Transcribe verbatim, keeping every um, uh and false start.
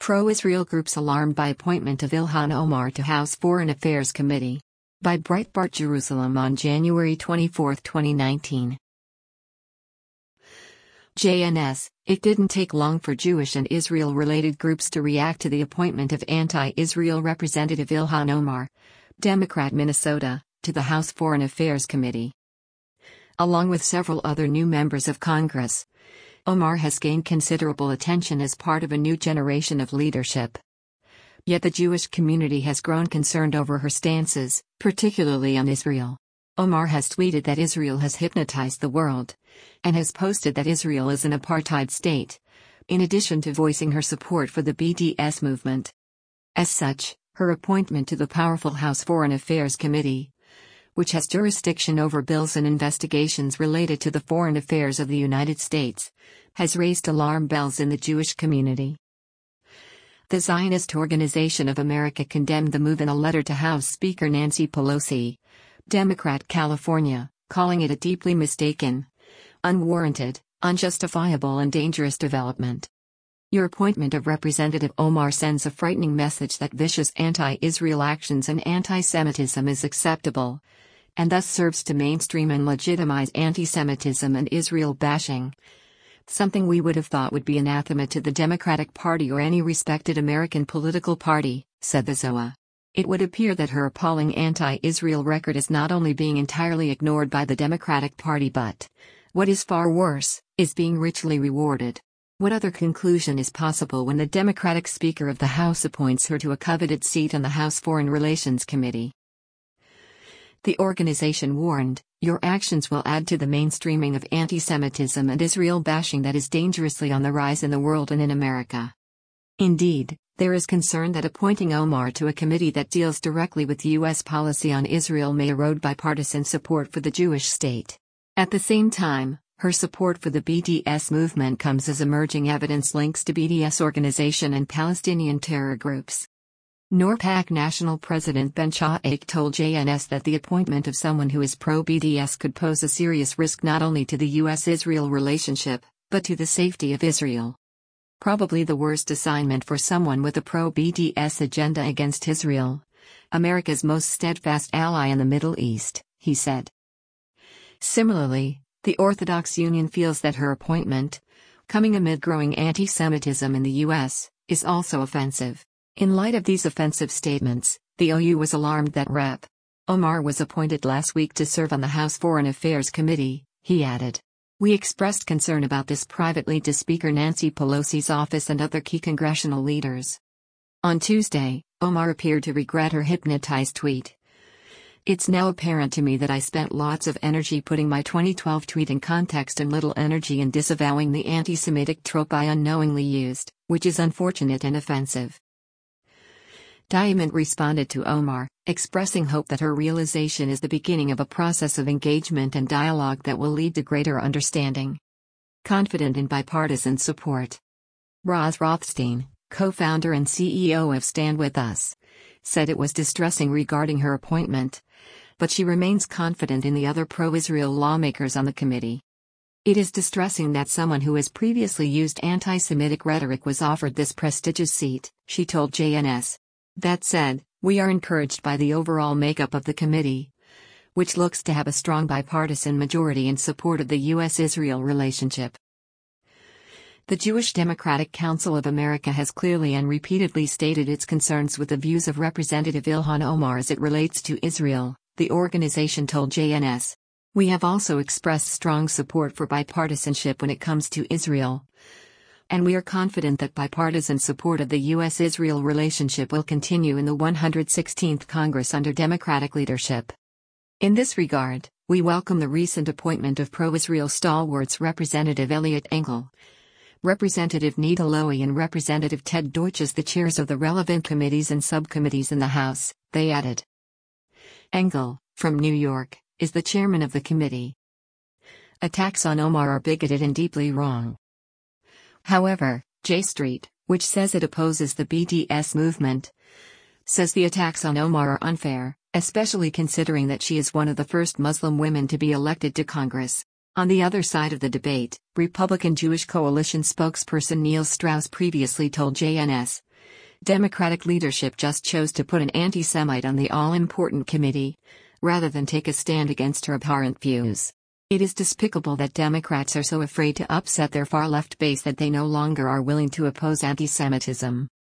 Pro-Israel groups alarmed by appointment of Ilhan Omar to House Foreign Affairs Committee. By Breitbart Jerusalem on January twenty-fourth, twenty nineteen. J N S, it didn't take long for Jewish and Israel-related groups to react to the appointment of anti-Israel Representative Ilhan Omar, Democrat Minnesota, to the House Foreign Affairs Committee. Along with several other new members of Congress, Omar has gained considerable attention as part of a new generation of leadership. Yet the Jewish community has grown concerned over her stances, particularly on Israel. Omar has tweeted that Israel has hypnotized the world, and has posted that Israel is an apartheid state, in addition to voicing her support for the B D S movement. As such, her appointment to the powerful House Foreign Affairs Committee, which has jurisdiction over bills and investigations related to the foreign affairs of the United States, has raised alarm bells in the Jewish community. The Zionist Organization of America condemned the move in a letter to House Speaker Nancy Pelosi, Democrat California, calling it a deeply mistaken, unwarranted, unjustifiable and dangerous development. Your appointment of Representative Omar sends a frightening message that vicious anti-Israel actions and anti-Semitism is acceptable, and thus serves to mainstream and legitimize anti-Semitism and Israel bashing, something we would have thought would be anathema to the Democratic Party or any respected American political party, said the Z O A. It would appear that her appalling anti-Israel record is not only being entirely ignored by the Democratic Party but, what is far worse, is being richly rewarded. What other conclusion is possible when the Democratic Speaker of the House appoints her to a coveted seat on the House Foreign Relations Committee? The organization warned, your actions will add to the mainstreaming of anti-Semitism and Israel bashing that is dangerously on the rise in the world and in America. Indeed, there is concern that appointing Omar to a committee that deals directly with U S policy on Israel may erode bipartisan support for the Jewish state. At the same time, her support for the B D S movement comes as emerging evidence links to B D S organization and Palestinian terror groups. NORPAC National President Ben Shaik told J N S that the appointment of someone who is pro-B D S could pose a serious risk not only to the U S Israel relationship, but to the safety of Israel. Probably the worst assignment for someone with a pro-B D S agenda against Israel, America's most steadfast ally in the Middle East, he said. Similarly, the Orthodox Union feels that her appointment, coming amid growing anti-Semitism in the U S, is also offensive. In light of these offensive statements, the O U was alarmed that Representative Omar was appointed last week to serve on the House Foreign Affairs Committee, he added. We expressed concern about this privately to Speaker Nancy Pelosi's office and other key congressional leaders. On Tuesday, Omar appeared to regret her hypnotized tweet. It's now apparent to me that I spent lots of energy putting my twenty twelve tweet in context and little energy in disavowing the anti-Semitic trope I unknowingly used, which is unfortunate and offensive. Diamond responded to Omar, expressing hope that her realization is the beginning of a process of engagement and dialogue that will lead to greater understanding. Confident in bipartisan support. Roz Rothstein, co-founder and C E O of Stand With Us, said it was distressing regarding her appointment, but she remains confident in the other pro-Israel lawmakers on the committee. It is distressing that someone who has previously used anti-Semitic rhetoric was offered this prestigious seat, she told J N S. That said, we are encouraged by the overall makeup of the committee, which looks to have a strong bipartisan majority in support of the U S Israel relationship. The Jewish Democratic Council of America has clearly and repeatedly stated its concerns with the views of Representative Ilhan Omar as it relates to Israel, the organization told J N S. We have also expressed strong support for bipartisanship when it comes to Israel, and we are confident that bipartisan support of the U S Israel relationship will continue in the one hundred sixteenth Congress under Democratic leadership. In this regard, we welcome the recent appointment of pro-Israel stalwarts Representative Eliot Engel, Representative Nita Lowey and Representative Ted Deutsch as the chairs of the relevant committees and subcommittees in the House, they added. Engel, from New York, is the chairman of the committee. Attacks on Omar are bigoted and deeply wrong. However, J Street, which says it opposes the B D S movement, says the attacks on Omar are unfair, especially considering that she is one of the first Muslim women to be elected to Congress. On the other side of the debate, Republican Jewish Coalition spokesperson Neil Strauss previously told J N S, Democratic leadership just chose to put an anti-Semite on the all-important committee, rather than take a stand against her abhorrent views. It is despicable that Democrats are so afraid to upset their far-left base that they no longer are willing to oppose anti-Semitism.